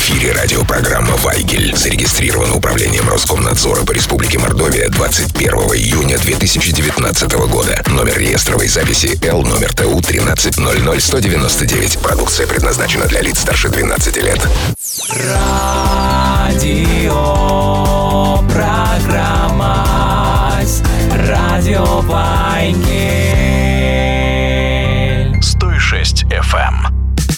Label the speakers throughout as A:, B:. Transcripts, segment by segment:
A: эфире радиопрограмма «Вайгель». Зарегистрирована управлением Роскомнадзора по Республике Мордовия 21 июня 2019 года. Номер реестровой записи Л номер ТУ 1300199. Продукция предназначена для лиц старше 12 лет.
B: Радиопрограмма «Радио Вайгель».
A: 106 FM.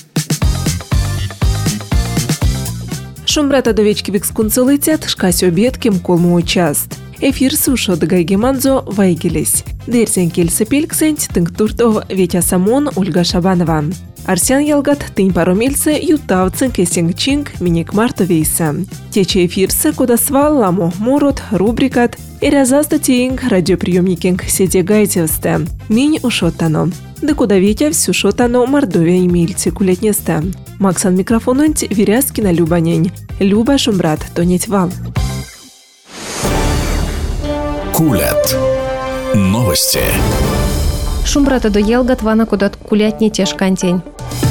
C: Шумбрата довечки бекскунцы летят, шкась обед, кем колму участ. Эфир сушо дагайгеманзо Вайгелес. Дерсен кельса пельксент, тынктуртов Ветя Самон, Ольга Шабанова. Арсян ялгат тынь паромельса ютавцын кесенгчинг минек мартовейса. Тече эфирса куда свал ламо морот, рубрикат, эрязаста тейнг радиоприемникинг седе гайтевсте. Минь ушотано. Да куда Витя всю шотано Мордовия имельте кулетнеста. Максан микрофонунть Вирязкина Любанень. Люба Шумбрат тонеть вал.
A: Кулят. Новости.
D: Шумбрата до елгат вана кудат кулятне тешкантень.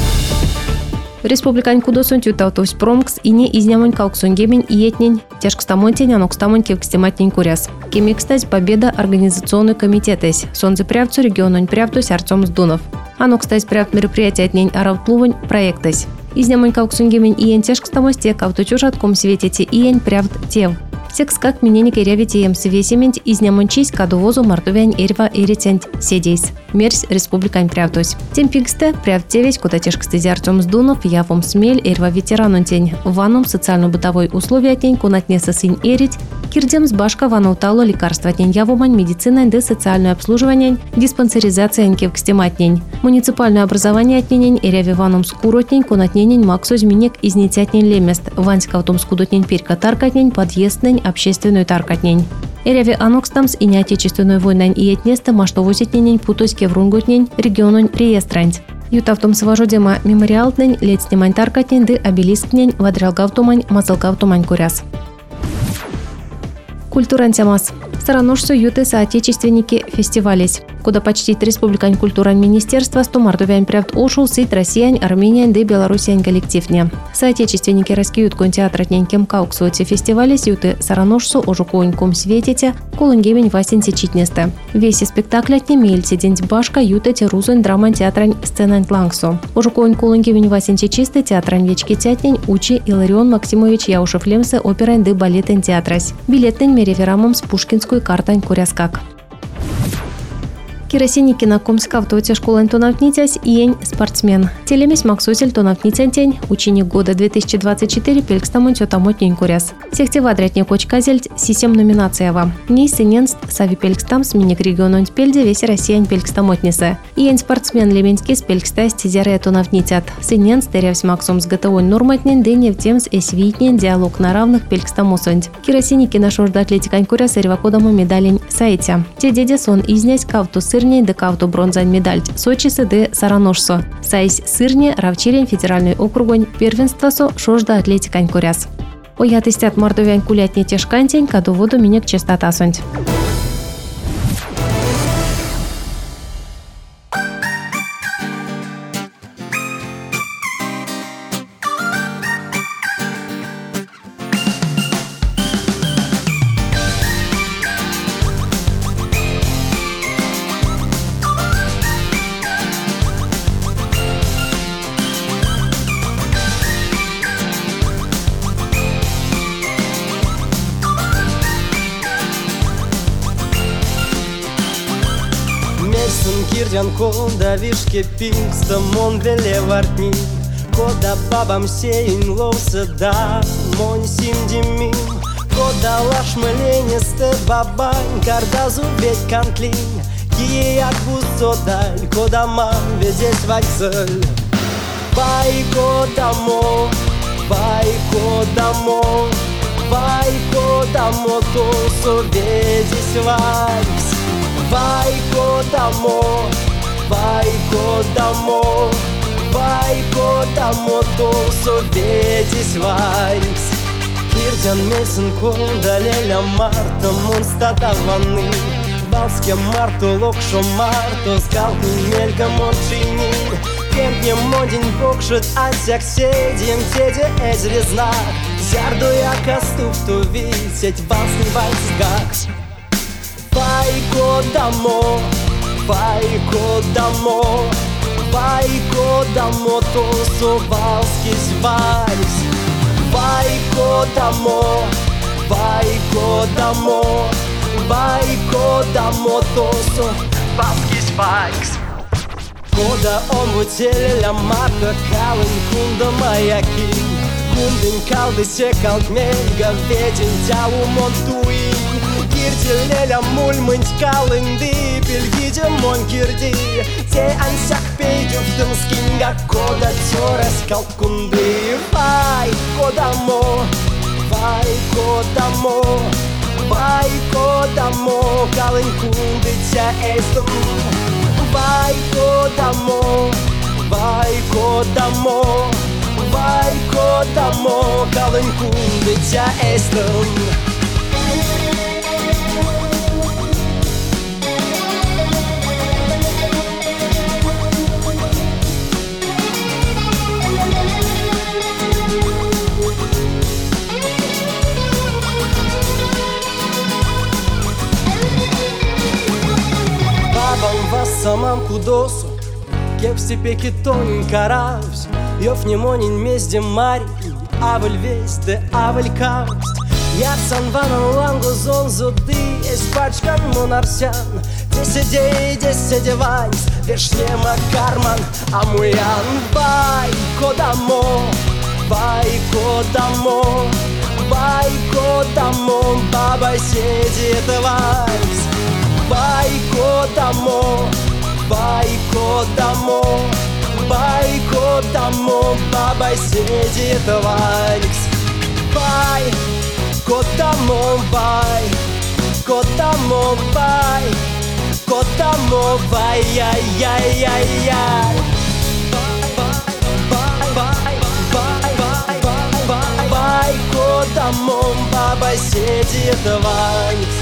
D: Республикань кудосун тютаутовсь промкс и не изнямонь кауксун гемень и етнень тяжкстамонтень анокстамонь кевкстематнень куряс. Кемикстась победа организационный комитетес. Сонзе прявцу региононь прявтусь Арцом Сдунов. Анокстась прявт мероприятие отнень аравтлувонь проектес. Изнямонь кауксун гемень и ен тяжкстамосте кавтучужатком светите и ен прявт тев. Секс как миненик и ревитием свесимент изнямончись кадувозу мартувянь эрва эритент седейс. Мерсь республикань прявтусь. Темпиксте прявтевесь куда тяжкстези Арцом Сдунов явом смель эрва ветеранун тень. Ванум социально-бытовой условия тень кунатнеса сынь эрить. Кирдем с башка ванаутало лекарства тень явомань медицина де социальное обслуживание диспансеризация кевкстематнень. Муниципальное образование отненень эряви ванум скуротнень кунатненень максуз минек изнитятнень лемест. Ванськавтум скудотнень перька таркатнень подъезднень общественную таркатнень. Эряви анокстамс и неотечественную войнань и этнеста маштовозитнень путоське врунготнень региононь реестранць. Ютавтум сважодема мемориалтнень летснемань таркатнень ды обелискнень вадрялгавтумань мазалгавтумань куряс. Культурантямас. Староножцу юты соотечественники фестивалесь, куда почти республикань культурань министерства сто мартовянь прявт ошул сыть россиян, армениан да белорусиян коллективне. Соотечественники раскиют кон театратнень кем кауксуете фестивалесь юты Сараножцу ожукуонь ком светите, колонгемень васенте читнесте. Весь спектакль отне мельте день башка юты терузонь драман театрань сценань лангсу. Ожукуонь колонгемень васенте чисты театрань вечки тятнень учи Иларион Максимович Яушев лемсе оперань да балетен театрась. Билетнень мереверамом с Пушкинскую картань куряскак. Керосинники на Комскавтоте школы тонавтнитясь иень спортсмен. Телемись Максусель тонавтнитянтень, ученик года 2024 пелькстамон тётамотнень куряс. Сехтевадрятне кочказельть систем номинациява. Ней сыненст сави пелькстам сменик региононь пельде весь россиян пелькстамотнисе. Иень спортсмен леменский с пелькстась тизяре тонавтнитят. Сыненст терявсь Максом с готовой норматнень дынев тем с эсвитнень диалог на равных пелькстамосонь. Керосинники на шорда атлетикань куряс эрвакодому медалень сайте. Те деде сон изнесь кавту сырней де кавту бронзань медаль Сочисы де Сараножсо. Сайс сырне равчилень федеральный округонь первенствосо шорда атлетикань куряс. Оятыстят мордовянь кулятне тешкантень каду воду минек частотасонь.
E: Кирдян кода вишке пингста мон веле вартни, кода бабам сейн лоуса да мон симдимим, кода лаш мленесте бабань кардазу ведь кантлин, кияк бусодаль, кода ман ведесь вальсель. Байко дамо, то соведись вальс. Байко дамо, то соведись вальс. Кирдян месен кода леля марта монстата ванны. Балске марто локшо марто скалку мелька морчини. pięknie młodzień pokrzyd, ансяк сидим, дети эзри знак. Зярду яка стуфту висеть, валсный вальсгак. Вайко дамо, вайко дамо, вайко дамо, тусувалский вальс. Вайко дамо, вайко дамо, вайко дамо, тусувалский вальс. Кода он бутеля марка калын кунда маяки. Кундын калды секалт мельга ветен тяу монтуи. Киртелеля мульмынт калынды пельгиде мон кирди. Те ансяк пейдю в дымскинга кода тёрес калкунды. Вай кодамо, вай кодамо, вай кодамо, калын кунды тя эстум. Vai kodamo, vai kodamo, vai kodamo, kalın kundica estum. Самам кудосу, кеп в степе китонин каравсь, Йов немонин мезде мари, авель весте, авель кавсть. Ярсан ванан лангу зонзуды, эспачкан монарсян, десяде ванс, вешнема карман, амуян. Вай кодамо, вай кодамо, вай кодамо, баба сидит вальс. Вай кодамо, вай кодамо, вай кодамо, баба сидит вальс. Вай кодамо, вай кодамо, вай кодамо, вай яй-яй-яй-яй. Вай кодамо, баба сидит вальс.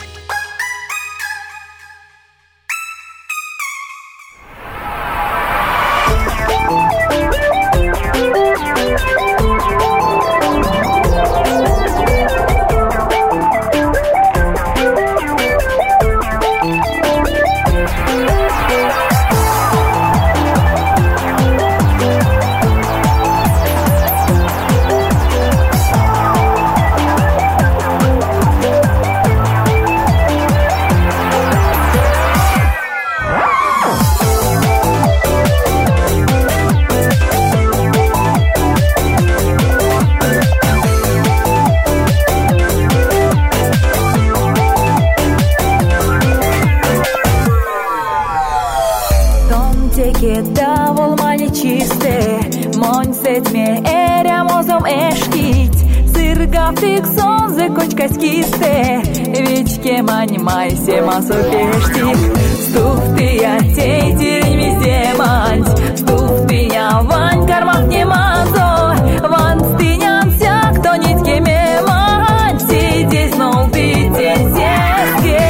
F: Манимайся, масопешти, стуфтия, тейтерень везде мать, стуфтия, вань, кармах не мазо, ван стыням вся, кто нитки мемать, сиди снова битень сеске.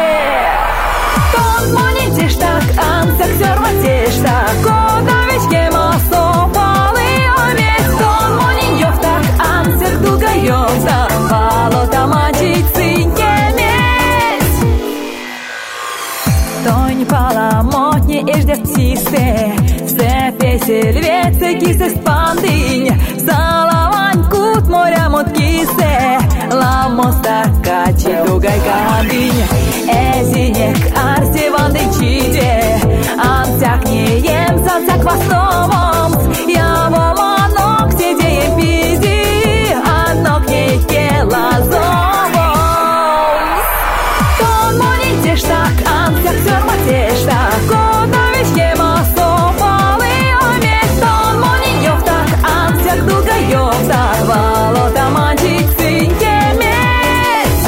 F: Тон монетишь так, ансяк сёрватишь так, кодовичке масо, палы овец, тон мониньёв так, ансяк дугаёв так, палота мачить циньке. Паламотни еждят птицы, се песель веце кисе спандынь, салавань кут моря мут кисе, ламоста качи дугай камбинь, эзинек арси ванды чиде, ансяк не ем сансяк востовом, я воманок сидеем пизи, анок не келазовом. Тон монетишь так, ансяк сёрватишь так, кодовичке масо, палы овец, тон мониньёв так, ансяк дугаёв так, валота манчик циньке медь.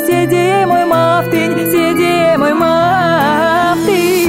F: седи мой мафтынь, седи мой мафтынь.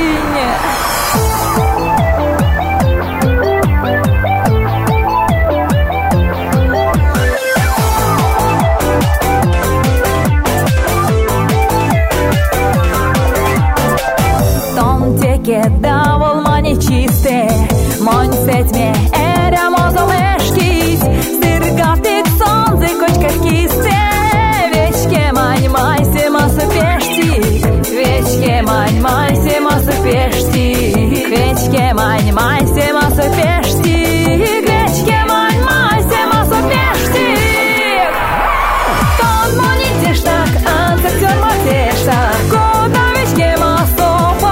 F: Davul mani čiste, moň setme era mozoleškis, sirgatik sonzi kočkas kiste, večke maň majse masu peštik, večke maň majse masu peštik, večke maň majse masu peštik, večke maň majse masu peštik. Ton moni teštak, ansak tjorma teštak, koda večke masu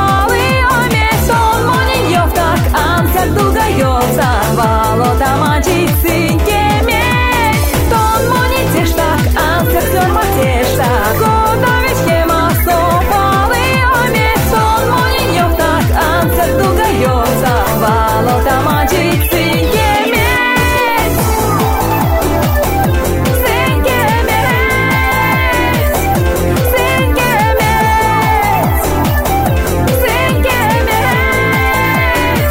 F: долго ёлса, валота мачицы кемей. Тон монетиш так, ансер сёрма тешта, кода вечке масо палы оме. Тон монет ёв так, ансер долго ёлса, валота мачицы кемей. Сен кемерец, сен кемерец, сен кемерец.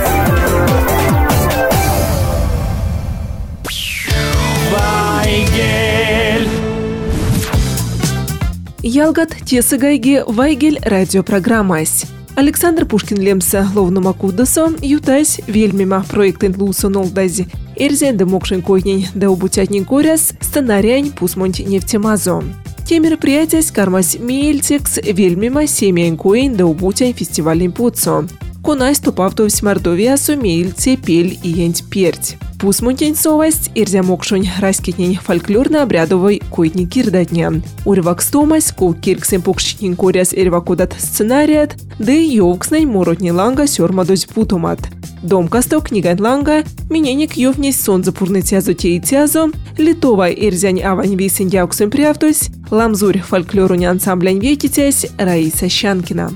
C: Ялгат тесыгайге Вайгель радиопрограммась. Александр Пушкин лемса ловнума кудасо, ютась вельмима проектен лусо нолдази. Эрзенде мокшен койнень да убутятнень коряс, сценариянь пусмонть нефтемазо. Те мероприятия кармась мельтекс вельмима семьян коин да убутянь фестивален пуцо. Конась тупавтовсь Мордовиасо мельте пель и янть перть. Пусмонтень совасть ирзя мокшонь раскитнень фольклорно-обрядовой койни кирдатня. Урвак стомась кол кирксен покшитнень коряс эрвакудат сценарият, да и ёвкснень моротни ланга сёрмадось путомат. Дом касток книгань ланга, миненик ёвнесь сон запурны тязо те и тязо, литовай ирзянь авань висен яуксен приавтось, ламзурь фольклоруни ансамблянь ветитясь Раиса Щанкина.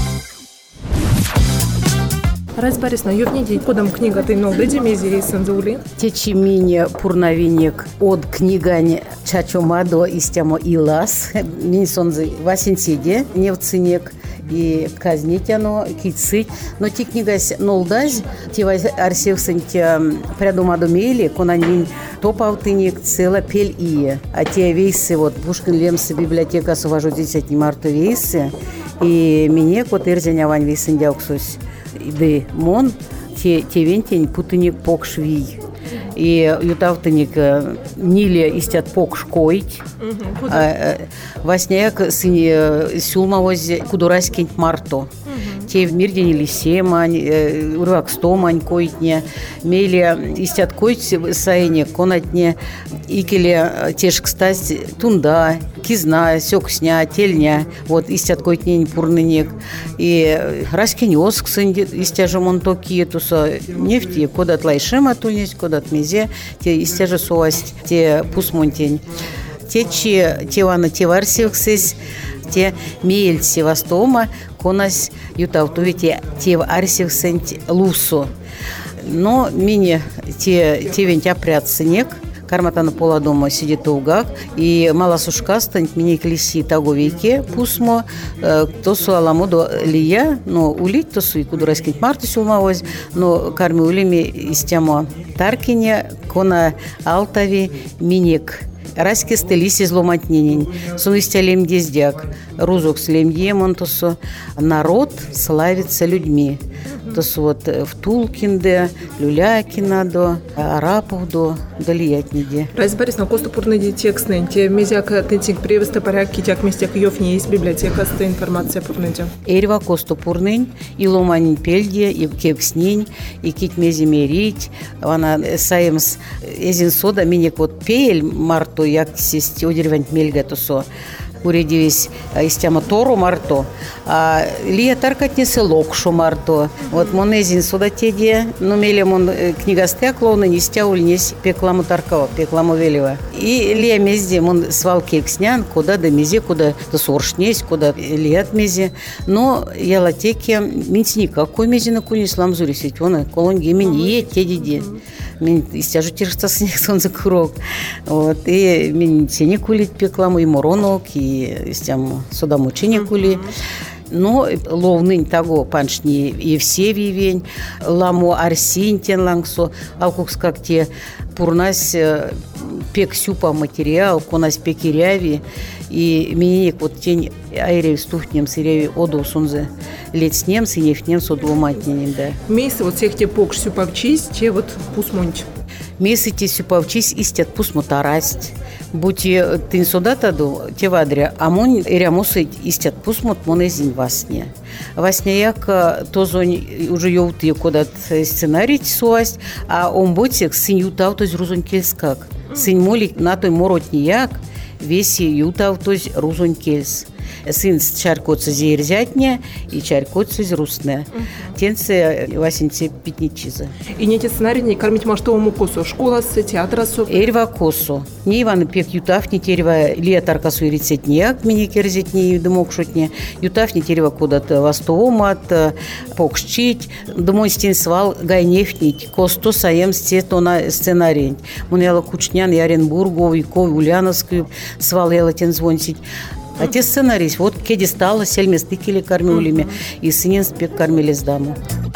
C: Разбарис на юбниде, кодом книга ты нолдеди мези сензули.
G: Течи мине пурнавинек от книгань Чачомадо истямо илас. Минсонзы васенсиде невцинек и казнитяно кицыть. Но ти книгась нолдаз, ти арсевсеньте прядумадо мели, конанин топаутынек цела пель ие. А те вейсы вот Пушкин лемсы библиотека суважу 10 марта вейсы. И мине кот ирзяня вань вейсын дяуксусь. Иды мон те вентень путыник покшвий и ютавтыник ниле истят покшкоить васняк сыне сюлмавоз кудураскень марто те в мирдени лисемань урвак стомань коитне меле истят коить саене конатне икеле теш кстась тунда кизна сёксня тельня вот истят коитне пурнынек и раскень осксын истяжем он токи туса нефти кодат лайшема тунись кодат мезе те истяже совасть те пусмонтень те вана те варсевксись те меэль севастома конась ютавтувите те арсевсенть лусо но мине те вентя прятсынек карматана пола дома сидит угак и мала сушка станет мне клеси того веке пусмо то су аламодо лия но улить то су и кудураскить марты сулмавоз но карми улими истямо таркине кона алтави минек Раське стелиси зломатненень, суныстялем дездяк, рузок слем емонтусу, народ славится людьми. То вот в Тулкинде, Люлякина до, Арапов до, Далиятниде.
C: Разборис на косту пурныди текстный, те мезяк тентик привести порядки, тяк местек ёфни есть библиотека с информацией пурныди.
G: Эрва косту пурнынь, и ломанин пельде, и кекснень, и кить мези мерить, она саемс эзин сода, миник вот пель марту, як сесть одервант мельга тусо. Уредивись истяма тору марто, а лия таркатнесе локшу марто. Вот монезин сюда теде, но мели мон книгастя клоуна нестя ульнесь пекламу таркава, пекламу велева. И лия мезде мон свалки экснян, куда да мезе, куда да соршнесь, куда лият мезе. Но я латеке минц никакой мезе на куне сламзури сеть, вон колонги мини е те диди. Мен истяжу тиршта снег солнце курок. Вот. И мен сене кулит пеклам, и моронок, и истям судамучине кули. Но ловнынь того паншни Евсевий вень, ламу Арсинь тен лангсо, алкукс как те пурнась пек сюпа материал, конась пекиряви, и миник вот тень айрев стухнем сыряви оду сунзе летснем, синефнем содломатненем, да.
C: Месяц вот всех те покш сюпавчись, те вот пусмонч.
G: Месяц те сюпавчись истят пусмутарасть. Будь ты сюда таду, те вадря, а мон рямусы истят пусмут монезин васне. Васне як тозонь уже ёвты кодат сценарий суасть, а он ботик сын ютав тоз рузонь кельскак. Сын молик на той моротнияк веси ютав тоз рузонь кельс. Сын чаркоца зерзятня и чаркоца зрусне. Тенце васенце питничиза.
C: И не те сценарии не кормить маштовому косу. Школа с театра со.
G: Эрва косу. Не Иван пек ютав не терва летарка суерицетняк мини керзетни дымок шутне. Ютав не терва куда-то вастовомат покшчить. Домой стен свал гайнефнить. Косто саем сцетона сценарий. Монела кучнян и Оренбургов и Ков Ульяновский свал ела тен звонсить. А те сценарий, вот кеди стало, сельме стыкили кормюлями, и сынен спек кормились даму.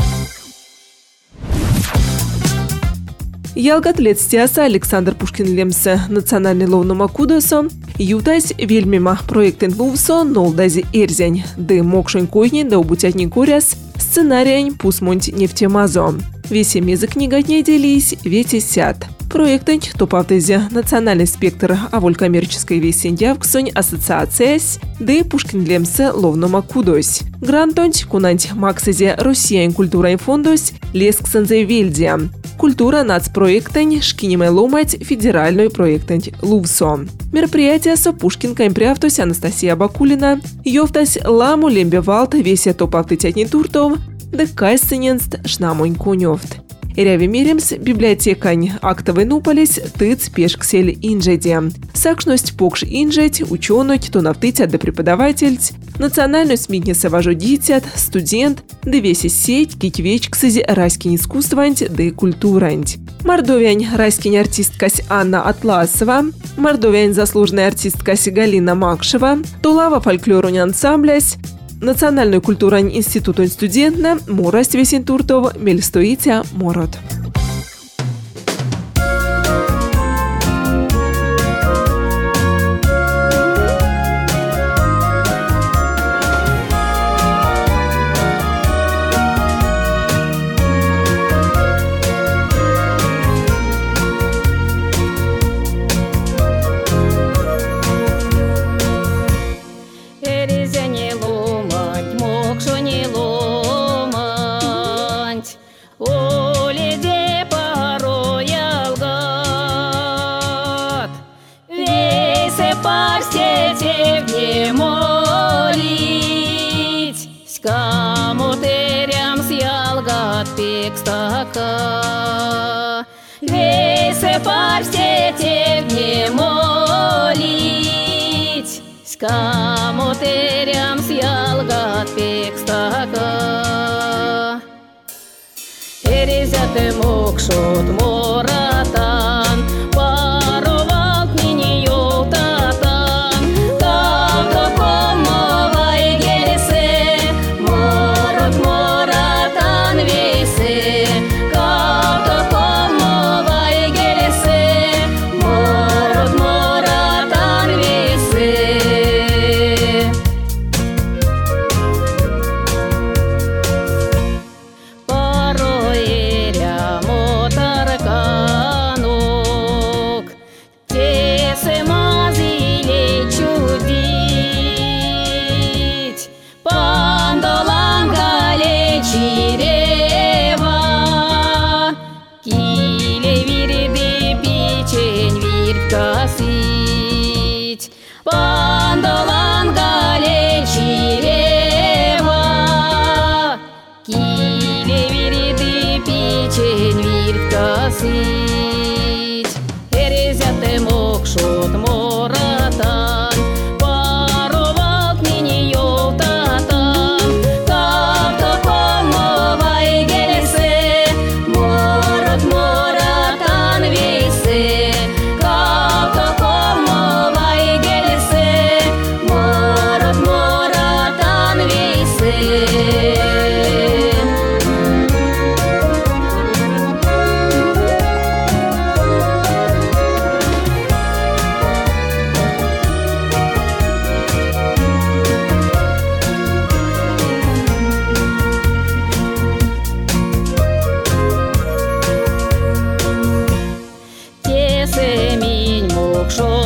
C: Ялгат летстиаса Александр Пушкин лемсе национальный ловном акудасо, ютась вельмима проектен лувсо нолдази эрзень, ды мокшень койни да убутятни куряс, сценариянь пусмонть нефтемазо. Весе мезы книгатне делись, вете сят. Проектанч топавтези национальный спектр аволькоммерческой весендявксонь ассоциациясь, ды Пушкин лемсе ловном акудось. Грантонч кунанч максезе Россиян культурай фондось лесксензе вельдия. Культура нацпроектань шкинемай ломать федеральную проектань лувсо. Мероприятие со Пушкин каймпрявтось Анастасия Бакулина, ёвтась ламу лембевалт весе топавтытятни туртов, да кайсцененст шнамонь кунёвт. Эряви меремс библиотекань актовый нуполис тыц пешксель инжеди. Сакшность покш инжедь, учёнуть, то навтытят да преподавательць, национальную смитнеса важу дитят, студент, да весе сеть, киквечксызи раскинь искусстванть, да и культуранть. Мордовянь раскинь артисткась Анна Атласова, мордовянь заслуженная артисткась Галина Макшева, тулава фольклорунь ансамблясь, национальную культурань институту студентна Мурасть весен туртов мельстоитя морот.
F: Весе парстете не молить, скамотерям сялгат пекстака. Эрезяте мокшот моратан, паровал книни ёлтатан, кавто комовай гелесе, морот моратан весе.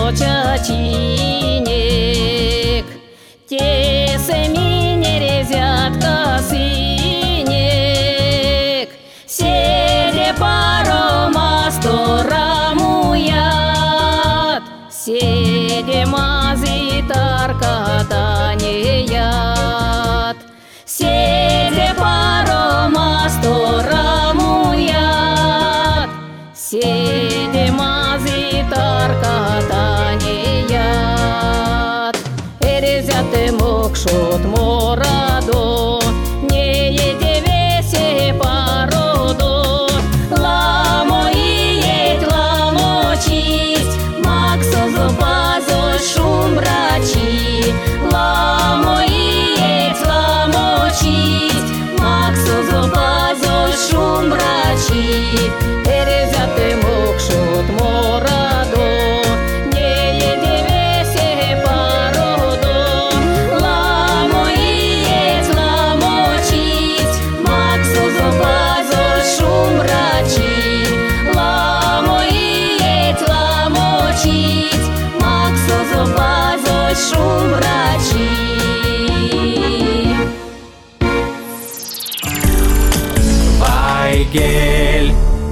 H: чачинек, тесами не резят косынек, седе парома сторамуят, седе мази таркатанеят, седе парома сторамуят, седе мази таркатанеят. Эрезяте мокшот морадо, не еде весе пародо, ламо иеть, ламо чисть, максо зубазо шумрачи, ламо иеть, ламо чисть, максо зубазо шумрачи. Эрезяте мокшот морадо, не еде весе пародо, ламо иеть, ламо чисть, максо зубазо шумрачи, ламо иеть, ламо чисть, максо зубазо шумрачи.
B: Вайгель.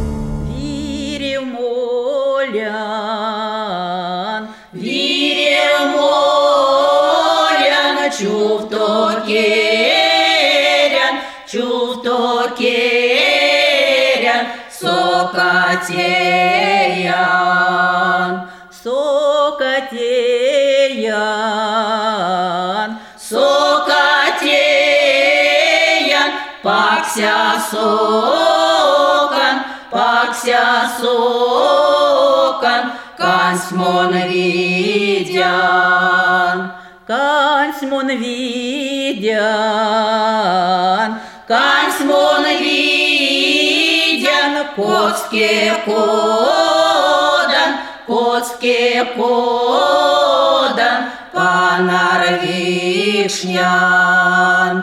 E: Виревмолян, чувтокерян, сокатеян, сокатеян, пакся сокан, каньсмон видян, каньсмон видян, коцке кодан, панарвикшнян,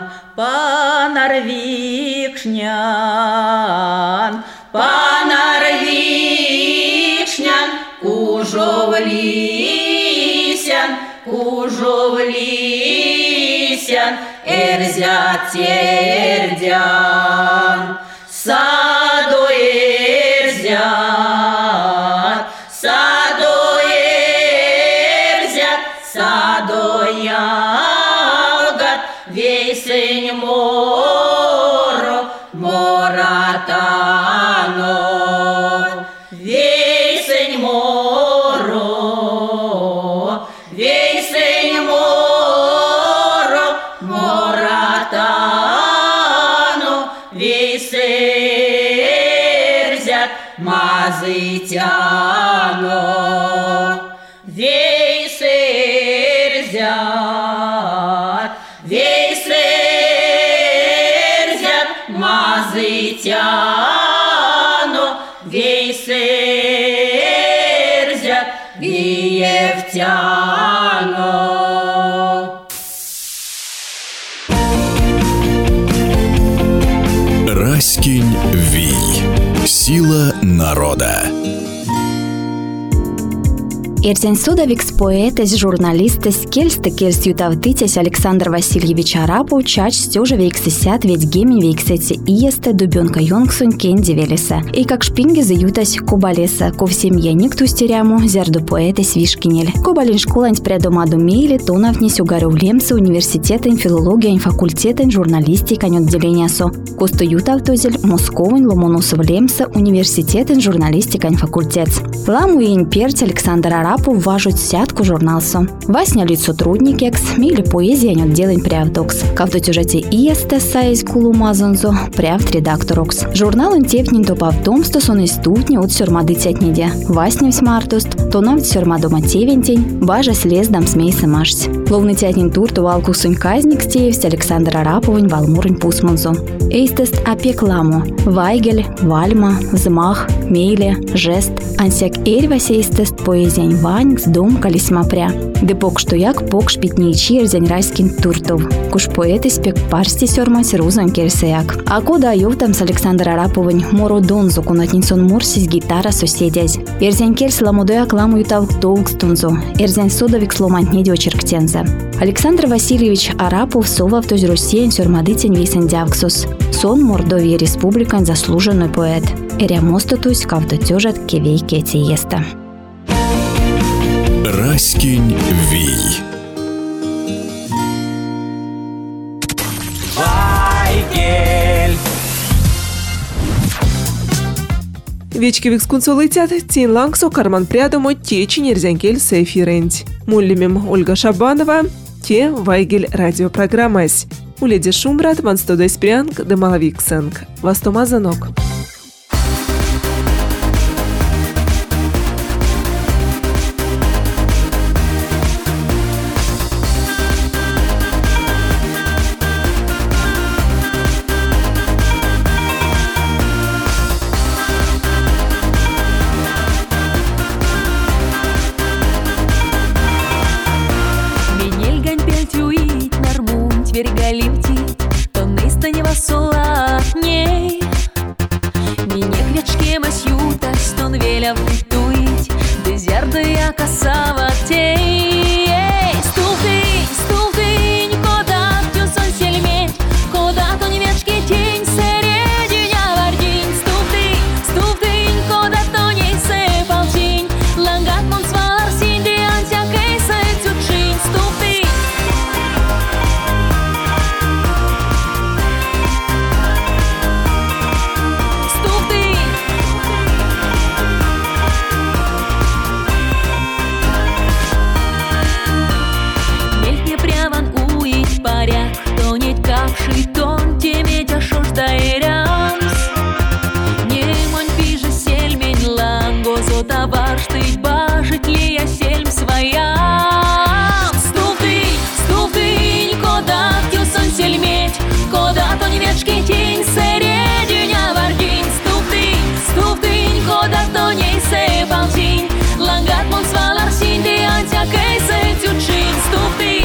E: кужовлисян, эрзят тердян, садо ягод, весень моратано, весень моратано, весерзят мазытяно, вейсерзят мазытяно, вейсерзят виевтяно.
A: Раськень Вий. Сила народа.
I: Эрзень судовикс поэтес, журналистес, кельс ютавтитес Александр Васильевич Арапов чач стёжа вейксесят ведь гемень вейксете иесте дубёнка йонгсунь кенди велеса. И как шпинги заютась кубалеса, ко всем яник тустеряму, зерду поэтес вишкинель. Кубалин школань предомаду мейли, тонавнись угаров лемса университетен, филология, факультетен, журналистика, отделения со. Косту ютавтозель, Московын, Ломоносов лемса, университетен, журналистика, факультет. Ламу и имперт Александр Арапов важуть сятку журналсо. Васня лид сотрудник екс, мили поэзия нёт делень прявдокс. Кавто тюжете иесте сайз кулумазонзо, прявд редакторокс. Журналын тевнин то павдомсто сон истутни от сёрмады тятниде. Васнев смартост, то навд сёрмадома тевентень, бажа слездам смейся машсь. Ловный тятнин тур то валку сунь казник стеевсть Александр Араповын валмурын пусманзо. Эйстест опек ламу. Вайгель, Вальма, Взмах, meile, gest, ansiak ervasеистест поезень ванькс дом калисмапря. Де покштуяк покшпитничи эрзень райскин туртов. Куш поэты спек парсти сёрмась рузан керсеяк. А кода ювтам с Александр Араповын моро донзу кунатнинсон мурсис гитара соседясь. Эрзень керс ламудояк ламу ютав толкстунзу. Эрзень судовик сломантне дёчерктензе. Александр Васильевич Арапов сова в тоз Россиен сёрмадыцень вейсен дявксус. Сон Мордовии республикан заслуженный поэт. Эря мостотусь кавто тёжат кевей кети еста.
A: Раськинь вий.
B: Вайгель.
C: Вечки викскунцо летят, тин лангсо карман прядомо течи нерзянкель сейфиренть. Муллимем Ольга Шабанова, те Вайгель радиопрограммась. Уледи Шумрат, ванстодой спрянг, демалавиксенг. Вастомазанок.
F: Вергалівті, то нистані васола ней. Міне квячкемась ютась, тон веля витуить, дезярда я касава тей. Стултынь, стултынь, кода тюсон сельметь, кода то не вечки тень, серединя вардинь. Стултынь, стултынь, кода то не сепал тень, лангат мон свалар синди антя кейса тючинь. Стултынь. Тон теметь ашождаерямс. Не монь пиже сельмень ланго, зота баштыть бажить ли я сельм своям. Стултынь, стултынь, кода тюсон сельметь, кода то не вечки тень, серединя вардинь. Стултынь, стултынь, кода то не сепал тень, лангат мон свалар синди антя кейсе тючинь. Стултынь.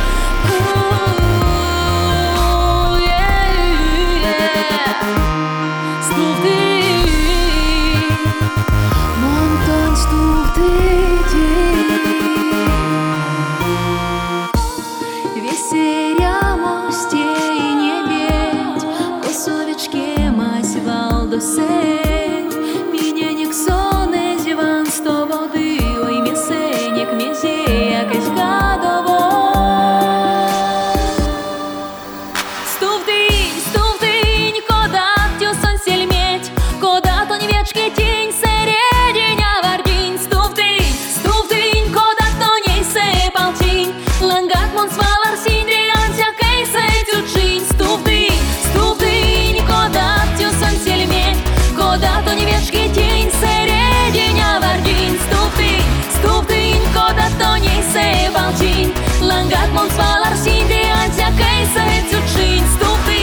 F: Langat mons valar sindi antja keisa etjuchin stupi.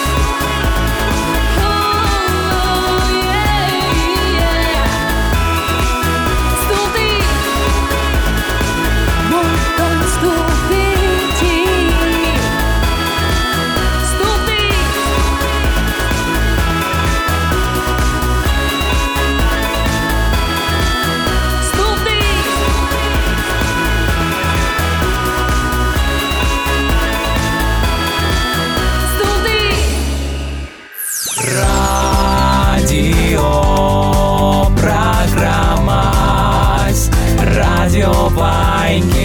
F: Stupi. Monton stupi ti. Stupi. Stupi.
B: Радио Вайгель.